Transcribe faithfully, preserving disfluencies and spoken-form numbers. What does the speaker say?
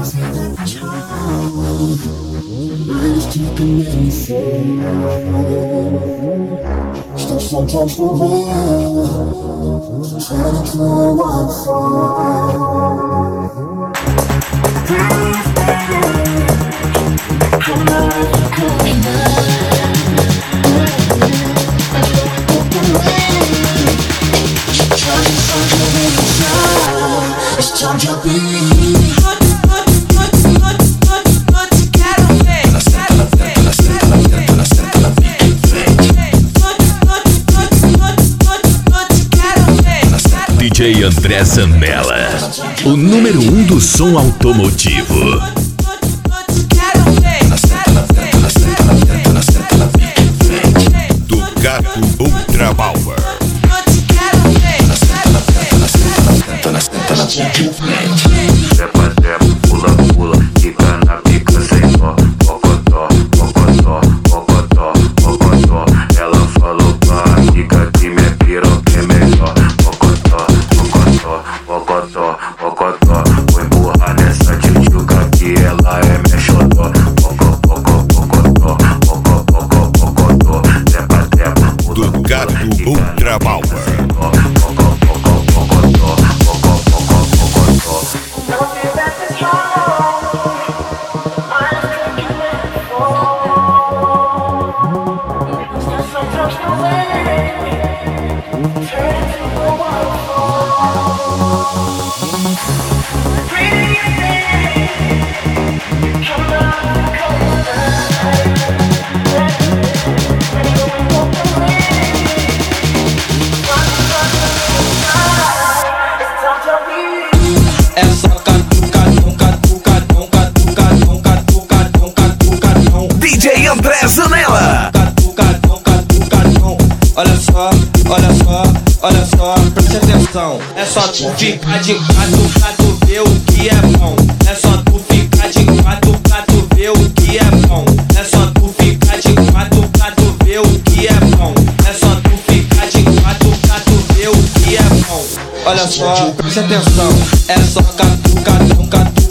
Still sometimes for real, trying to know what's it's time to be. D J André Zanella, o número um do som automotivo. Ducato Ultra Power. Trepa, trepa, pula, pula, fica na pica sem dó. Mocotó, mocotó, mocotó, mocotó. Ela falou pra amiga que minha piroca é melhor. Mocotó, mocotó, mocotó, mocotó. Vou empurrar nessa tchutchuca que ela é minha xodó. Mocó, mocó, mocotó, mocó, mocó, mocotó. Trepa, trepa, pula, pula, Ducato Ultra Power. É só catucadão, catucadão, catucadão, catucadão, catucadão. D J André Zanella. Catucadão, catucadão. Olha só, olha só, olha só, preste atenção. É só tu ficar de quatro pra tu ver o que é bom. É só tu ficar de quatro pra tu ver o que é bom. É só tu ficar de quatro pra tu ver o que é bom. É só tu ficar de quatro pra tu ver o que é bom. Olha só, preste atenção. É só catucadão, catucadão.